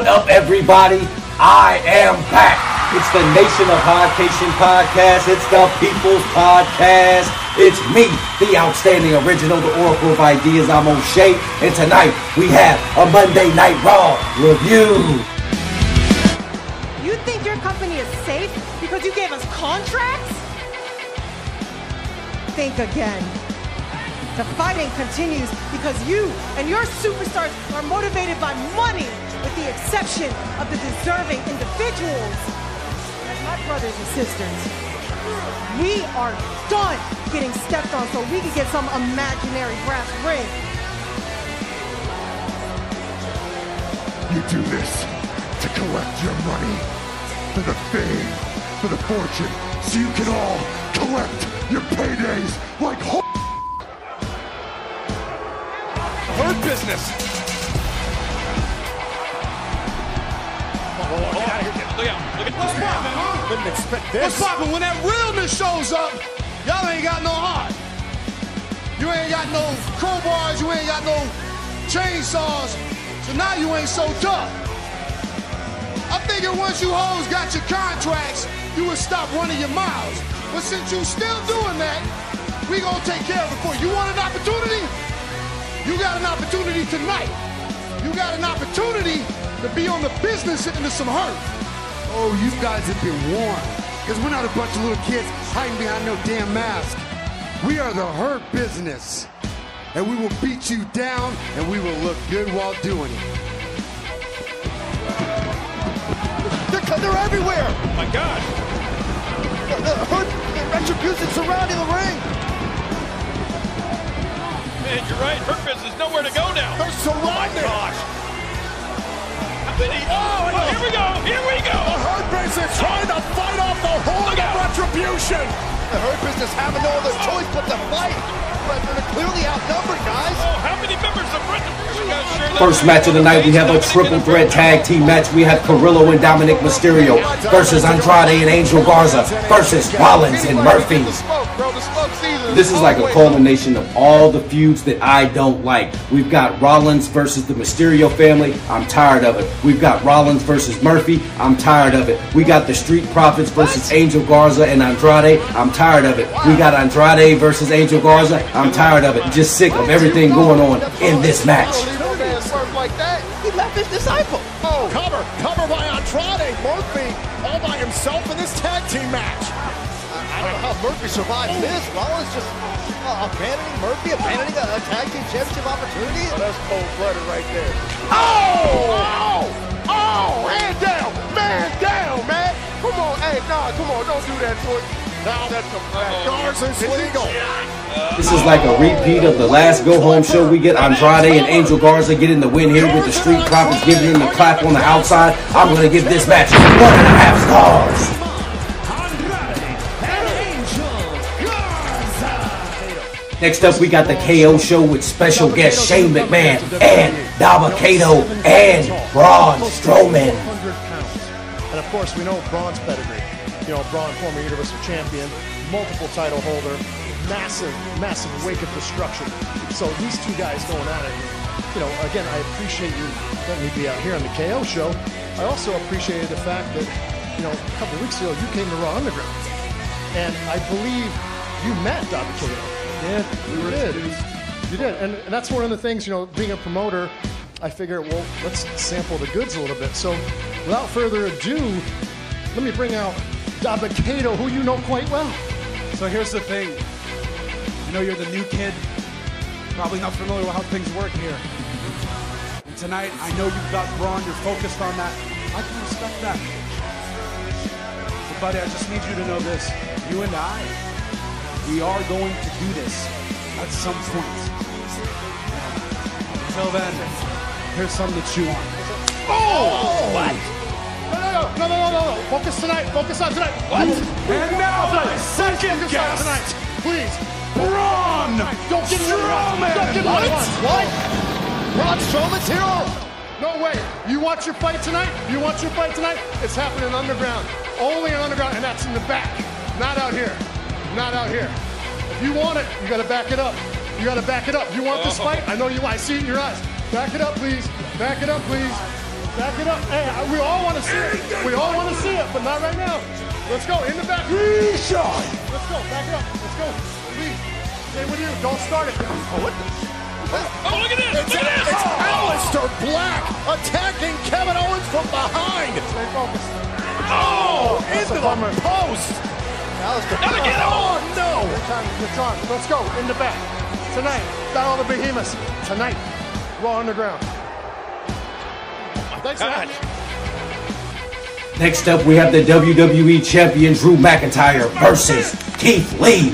up, everybody? I am back. It's the Nation of Hodcation podcast. It's the People's Podcast. It's me, the outstanding original, the Oracle of Ideas. I'm O'Shea, and tonight we have a Monday Night Raw review. You think your company is safe because you gave us contracts? Think again. The fighting continues because you and your superstars are motivated by money, with the exception of the deserving individuals. As my brothers and sisters, we are done getting stepped on so we can get some imaginary brass ring. You do this to collect your money, for the fame, for the fortune, so you can all collect your paydays like Hurt Business. Look out. What's poppin', huh? Didn't expect this. What's poppin'? When that realness shows up, y'all ain't got no heart. You ain't got no crowbars, you ain't got no chainsaws, so now you ain't so tough. I figured once you hoes got your contracts, you would stop running your mouths. But since you still doing that, we gonna take care of it for you. You want an opportunity? You got an opportunity tonight. You got an opportunity to be on the business end of some hurt. Oh, you guys have been warned. Because we're not a bunch of little kids hiding behind no damn mask. We are the Hurt Business. And we will beat you down, and we will look good while doing it. They're everywhere. Oh my God. The Hurt Retribution surrounding the ring. Man, you're right. Hurt Business, nowhere to go now. They're surrounded. Oh my gosh. Here we go. Here we go. The Hurt Business trying to fight off the horde of Retribution. The Hurt Business having no other choice but to fight. But they're clearly outnumbered, guys. Oh, how many members of Retribution guys share that? First match of the night, we have a triple threat tag team match. We have Carrillo and Dominic Mysterio versus Andrade and Angel Garza versus Rollins and Murphy. This is like a culmination of all the feuds that I don't like. We've got Rollins versus the Mysterio family. I'm tired of it. We've got Rollins versus Murphy. I'm tired of it. We got the Street Profits versus Angel Garza and Andrade. I'm tired of it. We got Andrade versus Angel Garza. I'm tired of it. Just sick of everything going on in this match. Like that, he left his disciple. Oh, cover by Andrade. Murphy all by himself in this tag team match. I don't know how Murphy survived this. Rollins just abandoning Murphy, abandoning a tag team championship opportunity. Oh, that's cold-blooded right there. Oh, man down, man. Come on, hey, come on, don't do that to it. Now that's the Garza's legal. This is like a repeat of the last go-home show. We get Andrade and Angel Garza getting the win here with the Street Profits giving him the clap on the outside. I'm going to give this match 1.5 stars. Next up, we got the KO show with special guest Shane McMahon and Dabba-Kato and Braun Strowman. And of course, we know Braun's pedigree. You know, Braun, former Universal Champion, multiple title holder, massive wake of destruction. So these two guys going at it. You know, again, I appreciate you letting me be out here on the KO show. I also appreciated the fact that, you know, a couple weeks ago you came to Raw Underground, and I believe you met Dabba-Kato. Yeah, we were introduced. You did, and that's one of the things, you know, being a promoter, I figure, well, let's sample the goods a little bit. So, without further ado, let me bring out Dabba-Kato, who you know quite well. So here's the thing. You know, you're the new kid, probably not familiar with how things work here. And tonight, I know you've got Braun, you're focused on that. I can respect that. But buddy, I just need you to know this. You and I, we are going to do this at some point. Until then, here's something to chew on. Oh! What? No. Focus tonight. Focus on tonight. What? And now for the second guest. Tonight. Please. Braun Don't give me Strowman. Don't give me What? Braun Strowman's here? No way. You want your fight tonight? It's happening underground. Only underground, and that's in the back. Not out here. If you want it, you got to back it up. You want this fight? I know you want. I see it in your eyes. Back it up, please. Back it up. Hey, we all want to see it. We all want to see it, but not right now. Let's go. In the back. Let's go. Back it up. Let's go. Lead. Stay with you. Don't start it. Oh, what the? Oh, look at this. Look at this. It's Aleister Black attacking Kevin Owens from behind. Stay focused. Oh, into the post. Aleister. Now get him. Oh, no. It's on. Let's go. In the back. Tonight. Battle of the Behemoths. Tonight. Raw Underground. Thanks, God. Next up, we have the WWE Champion Drew McIntyre versus Keith Lee.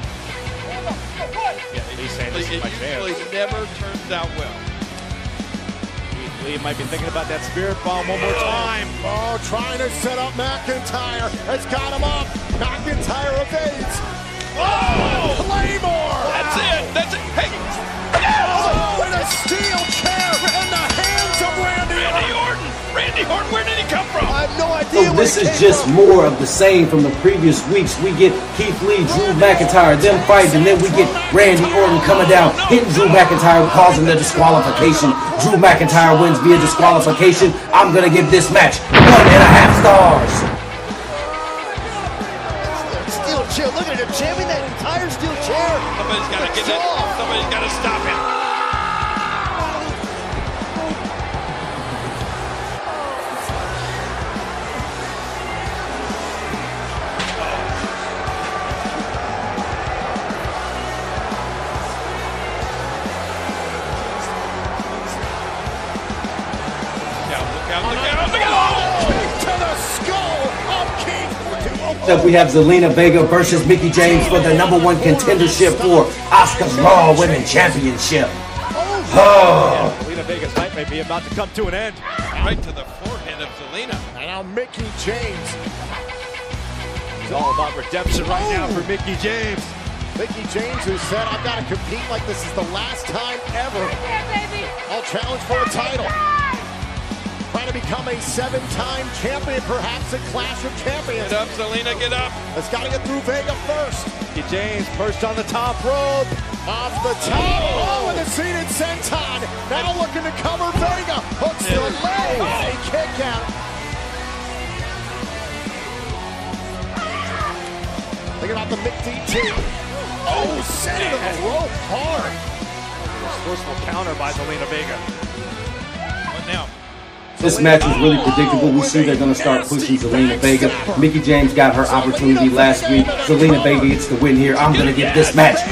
It usually never turns out well. Keith Lee might be thinking about that spirit bomb one more time. Oh, trying to set up McIntyre. It's got him up. McIntyre evades. Oh, Claymore. That's it. That's it. Hey. Oh, and a steel chair in the hands of Randy Orton. Randy Orton, where did he come from? I have no idea. So this is just more of the same from the previous weeks. We get Keith Lee, Drew McIntyre, them fighting, and then we get Randy Orton coming down, hitting Drew McIntyre, causing the disqualification. Drew McIntyre wins via disqualification. I'm going to give this match 1.5 stars. Steel chair. Look at him jamming that entire steel chair. Somebody's got to get it. Somebody's got to stop him. Up we have Zelina Vega versus Mickie James for the #1 contendership for Asuka's Raw Women's Championship. Oh. Zelina Vega's night may be about to come to an end. Right to the forehead of Zelina. And now Mickie James. It's all about redemption right now for Mickie James. Mickie James, who said, I've got to compete like this is the last time ever. I'll challenge for a title. Trying to become a 7-time champion, perhaps at Clash of Champions. Get up, Zelina, get up. It's got to get through Vega first. Mickie James perched on the top rope. Off the top. Oh, and the seated senton. Now looking to cover Vega. Hooks the leg. A kick out. Think about the McDT. Oh, sent it to the rope hard. Forceful counter by Zelina Vega. What now? This match was really predictable. We see they're going to start pushing Zelina Vega. Mickie James got her opportunity last week. Zelina Vega gets the win here. I'm going to give this match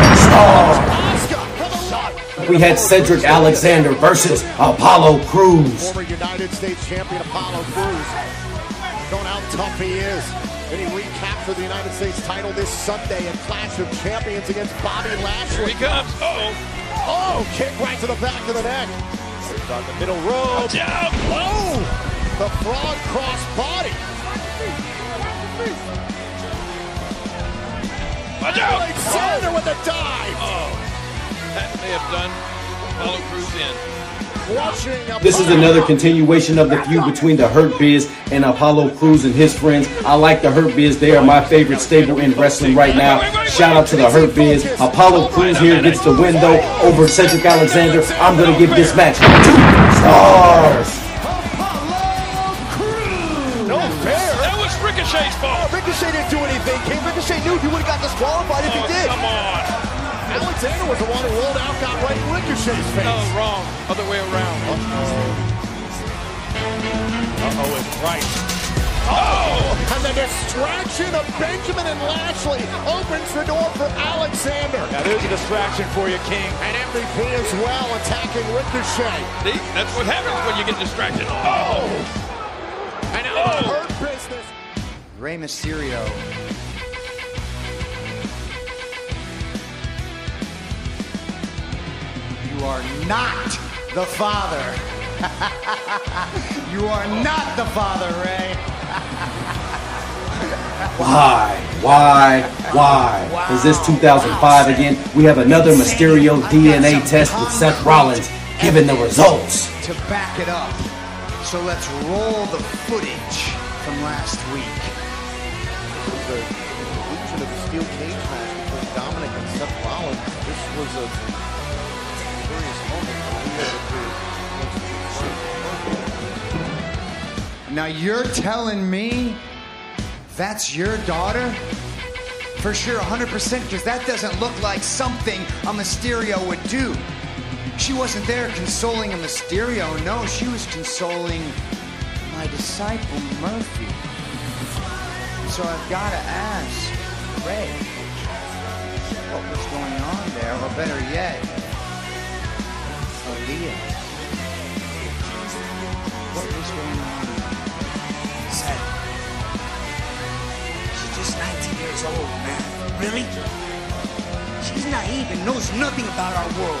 1 star. We had Cedric Alexander versus Apollo Crews. Former United States champion Apollo Crews. Showing how tough he is. And he recaptured the United States title this Sunday at Clash of Champions against Bobby Lashley. Here he comes. Oh, kick right to the back of the neck. On the middle rope. Watch out. Oh, the frog cross body. Watch out. Alexander with a dive. Oh, that may have done Apollo Crews in. This is another continuation of the feud between the Hurt Biz and Apollo Crews and his friends. I like the Hurt Biz. They are my favorite stable in wrestling right now. Shout out to the Hurt Biz. Apollo Crews here gets the win though over Cedric Alexander. I'm going to give this match 2 stars. No fair. That was Ricochet's fault. Ricochet didn't do anything. King Ricochet knew he would have got disqualified if he did. Come on. Alexander was the one who rolled out, got right in Ricochet's face. No, wrong. Other way around. Uh-oh is right. Oh! And the distraction of Benjamin and Lashley opens the door for Alexander. Now there's a distraction for you, King. And MVP as well, attacking Ricochet. See, that's what happens when you get distracted. Oh! And now the Hurt Business. Rey Mysterio. You are not the father. You are not the father, Ray. Why? Is this 2005 again? We have another Mysterio DNA test with Seth Rollins giving the results. To back it up. So let's roll the footage from last week. The conclusion of the steel cage match between Dominic and Seth Rollins. This was a curious moment. Now you're telling me that's your daughter? For sure, 100%, because that doesn't look like something a Mysterio would do. She wasn't there consoling a Mysterio. No, she was consoling my disciple, Murphy. So I've got to ask Ray what was going on there, or better yet, Aaliyah. What was going on? Seth, she's just 19 years old, man. Really? She's naive and knows nothing about our world.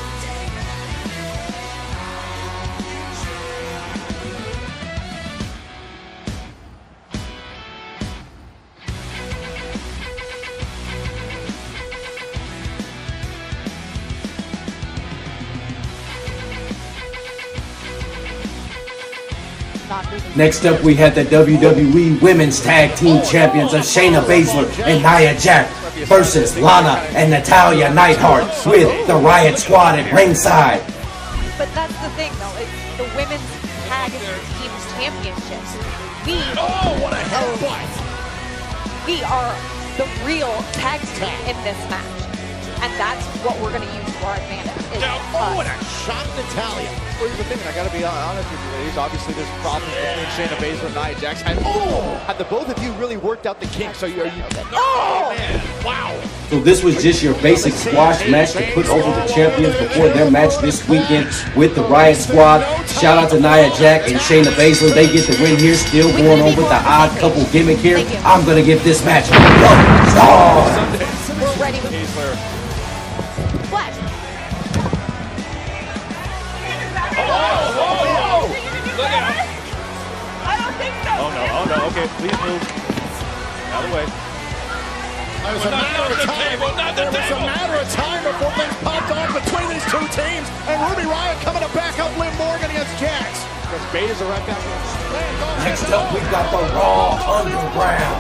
Next up, we had the WWE Women's Tag Team Champions of Shayna Baszler and Nia Jax versus Lana and Natalya Neidhart with the Riot Squad at ringside. But that's the thing, though. It's the Women's Tag Team Championship. What a hellfight! We are the real tag team in this match. And that's what we're going to use to our advantage. What a shot, Natalya. Well, here's the thing, and I got to be honest with you, ladies. Obviously, there's problems between Shayna Baszler and Nia Jax. Have the both of you really worked out the kinks? So are you? Oh man! Wow. So this was just your basic squash match to put over the champions before their match this weekend with the Riot Squad. Shout out to Nia Jax and Shayna Baszler. They get the win here. Still going on with the odd couple gimmick here. I'm gonna give this match 1 star. We're ready with Baszler. What? Look out! I don't think so. Oh no, okay, please move. Out of the way. It was a matter of time before things popped off between these two teams, and Ruby Riott coming to back up Liv Morgan against Jax. Because Beta's are right back. Next up, we got the Raw Underground.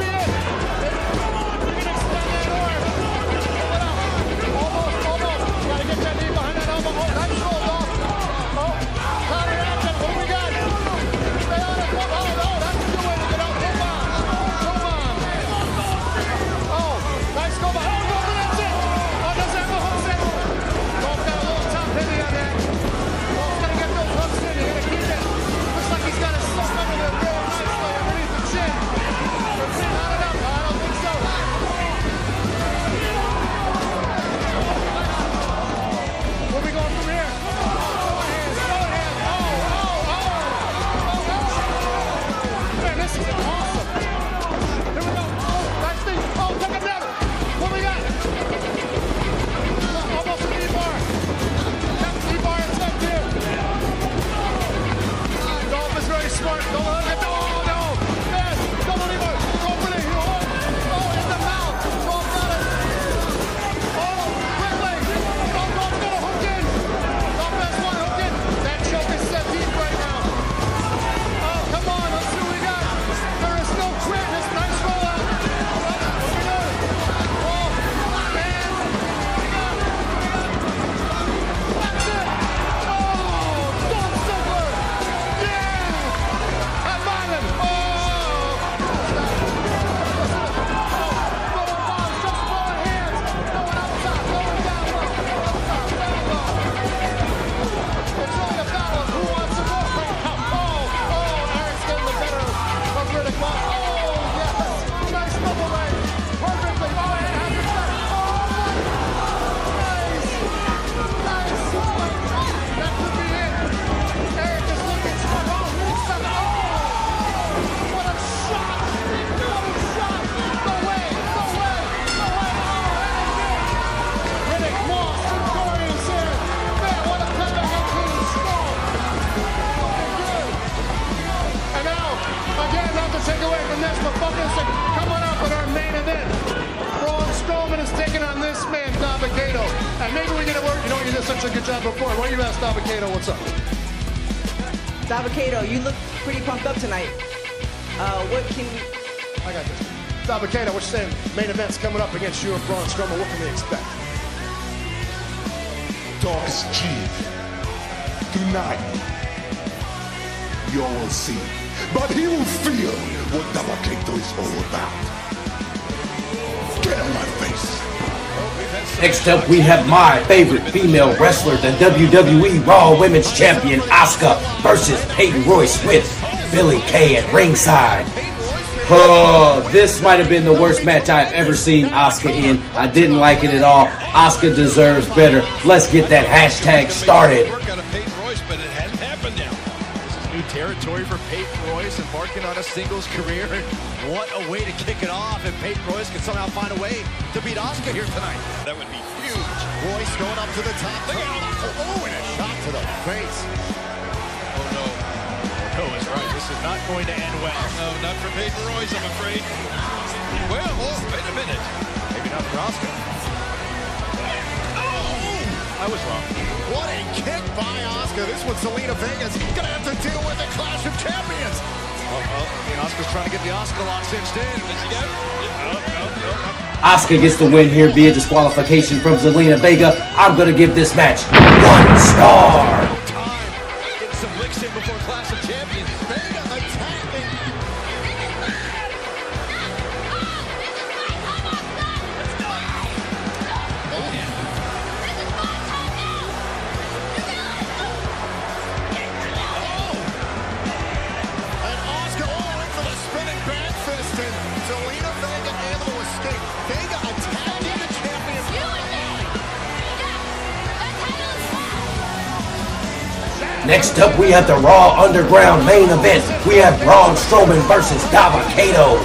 And maybe we get it work. You know, you did such a good job before. Why don't you ask Dabba-Kato what's up? Dabba-Kato, you look pretty pumped up tonight. What can you... I got this. Dabba-Kato, what you saying? Main event's coming up against you and Braun Strowman. What can we expect? Darkest Chief, tonight you will see but he will feel what Dabba-Kato is all about. Get out of my face. Next up, we have my favorite female wrestler, the WWE Raw Women's Champion, Asuka, versus Peyton Royce with Billie Kay at ringside. Oh, this might have been the worst match I've ever seen Asuka in. I didn't like it at all. Asuka deserves better. Let's get that hashtag started. Territory for Peyton Royce, embarking on a singles career, and what a way to kick it off if Peyton Royce can somehow find a way to beat Asuka here tonight. That would be huge. Royce going up to the top. Look at him. Oh, and a shot to the face. Oh, no. No is right. This is not going to end well. No, not for Peyton Royce, I'm afraid. Well, oh, wait a minute. Maybe not for Asuka. Oh, I was wrong. What a kick by Asuka. This one, Zelina Vega's gonna have to deal with the Clash of Champions. Asuka's trying to get the Asuka lock cinched in. Does he get it? No. Asuka gets the win here via disqualification from Zelina Vega. I'm gonna give this match 1 star. Get some licks in before Clash of Champions. Vega attacking. Next up, we have the Raw Underground main event. We have Braun Strowman versus Dabba-Kato.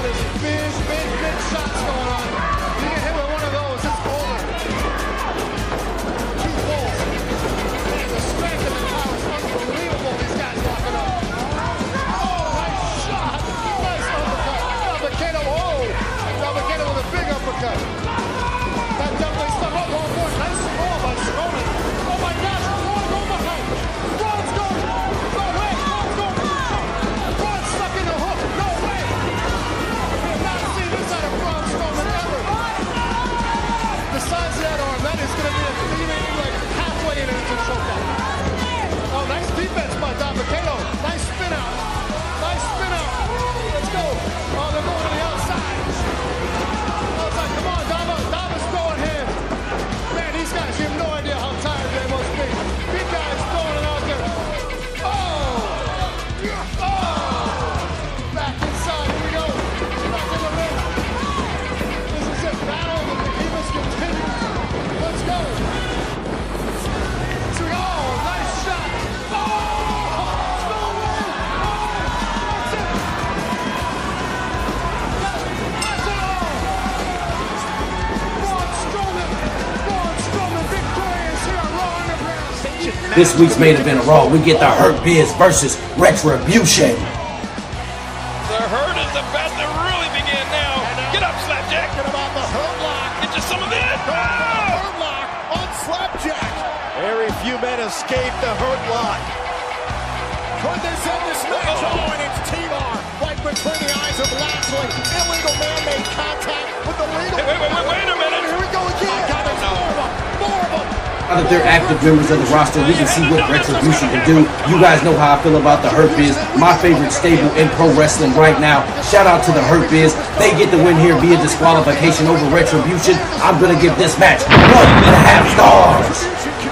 This week's main event of Raw, we get the Hurt Biz versus Retribution. The Hurt is about to really begin now. Get up, Slapjack. Talking about the Hurt Lock. Get you some of it. Hurt Lock on Slapjack. Very few men escape the Hurt Lock. Could this end this match? Oh, and it's T-Bar right between the eyes of Lashley. Illegal man-made contact with the legal. Wait a minute. Here we go again. More of them. Now that they're active members of the roster, we can see what Retribution can do. You guys know how I feel about the Hurt Biz, my favorite stable in pro wrestling right now. Shout out to the Hurt Biz. They get the win here via disqualification over Retribution. I'm going to give this match 1.5 stars.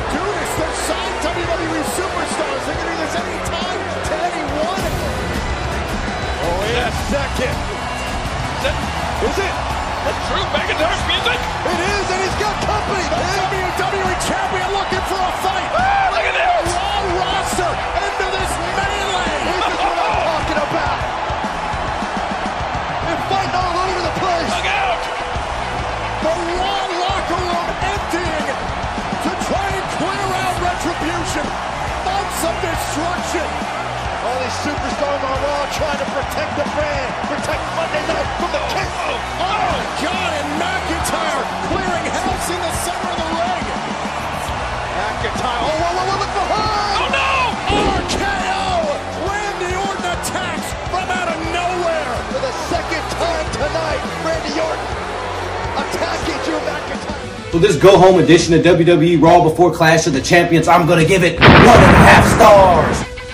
Second. Is it? That's Drew McIntyre's music. It is, and he's got company. The WWE Champion looking for a fight. Look at this. Raw roster into this melee. This is what I'm talking about. They're fighting all over the place. Look out. The Raw locker room emptying to try and clear out Retribution. Months of destruction. All these superstars on Raw trying to protect the brand, protect Monday Night from the kick. Oh, my God, and McIntyre clearing house in the center of the ring. McIntyre, look behind. Oh, no. RKO. Randy Orton attacks from out of nowhere. For the second time tonight, Randy Orton attacking Drew McIntyre. So this go-home edition of WWE Raw before Clash of the Champions, I'm going to give it 1.5 stars.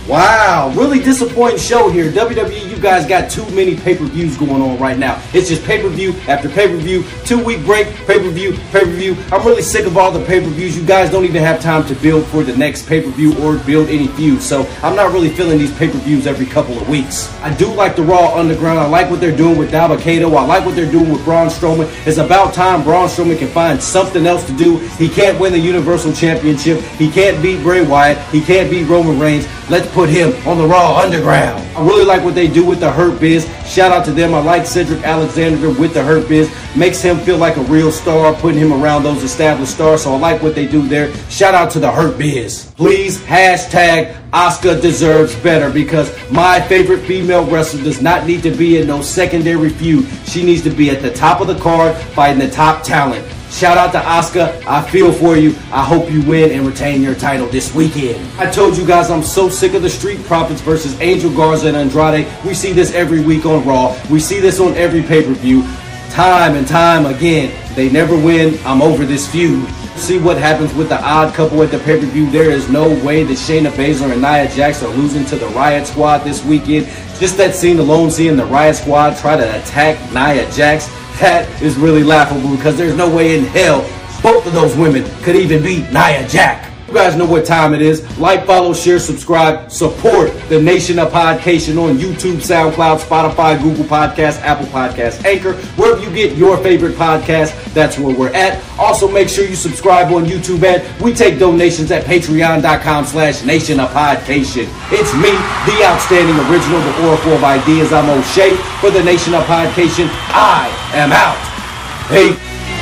Wow, really disappointing show here. WWE, you guys got too many pay-per-views going on right now. It's just pay-per-view after pay-per-view, 2-week break, pay-per-view, pay-per-view. I'm really sick of all the pay-per-views. You guys don't even have time to build for the next pay-per-view or build any feuds. So I'm not really feeling these pay-per-views every couple of weeks. I do like the Raw Underground. I like what they're doing with Dabba-Kato. I like what they're doing with Braun Strowman. It's about time Braun Strowman can find something else to do. He can't win the Universal Championship. He can't beat Bray Wyatt. He can't beat Roman Reigns. Let's put him on the Raw Underground. I really like what they do with the Hurt Biz. Shout out to them. I like Cedric Alexander with the Hurt Biz. Makes him feel like a real star, putting him around those established stars. So I like what they do there. Shout out to the Hurt Biz. Please hashtag Asuka deserves better, because my favorite female wrestler does not need to be in no secondary feud. She needs to be at the top of the card fighting the top talent. Shout out to Asuka. I feel for you. I hope you win and retain your title this weekend. I told you guys I'm so sick of the Street Profits versus Angel Garza and Andrade. We see this every week on Raw. We see this on every pay-per-view. Time and time again. They never win. I'm over this feud. See what happens with the odd couple at the pay-per-view. There is no way that Shayna Baszler and Nia Jax are losing to the Riot Squad this weekend. Just that scene alone, seeing the Riot Squad try to attack Nia Jax, that is really laughable, because there's no way in hell both of those women could even beat Nia Jax. You guys know what time it is. Like, follow, share, subscribe, support the Nation of Podcation on YouTube, SoundCloud, Spotify, Google Podcasts, Apple Podcasts, Anchor. Wherever you get your favorite podcast, that's where we're at. Also, make sure you subscribe on YouTube, and we take donations at patreon.com/Nation of Podcation. It's me, the outstanding original, the Oracle of Ideas. I'm O'Shea for the Nation of Podcation. I am out. Hey.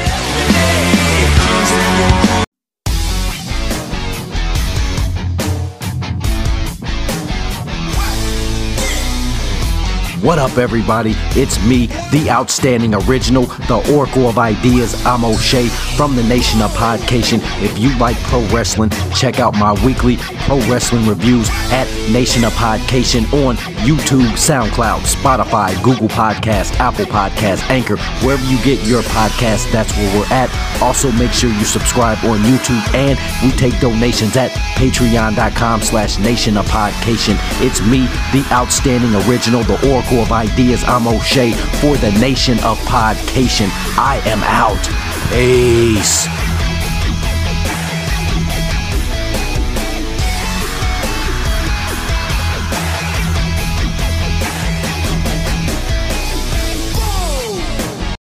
What up, everybody? It's me, the outstanding original, the Oracle of Ideas. I'm O'Shea from the Nation of Podcation. If you like pro wrestling, check out my weekly pro wrestling reviews at Nation of Podcation on YouTube, SoundCloud, Spotify, Google Podcasts, Apple Podcasts, Anchor. Wherever you get your podcast, that's where we're at. Also, make sure you subscribe on YouTube, and we take donations at patreon.com/Nation of Podcation. It's me, the outstanding original, the Oracle of Ideas. I'm O'Shea for the Nation of Podcation. I am out. Peace.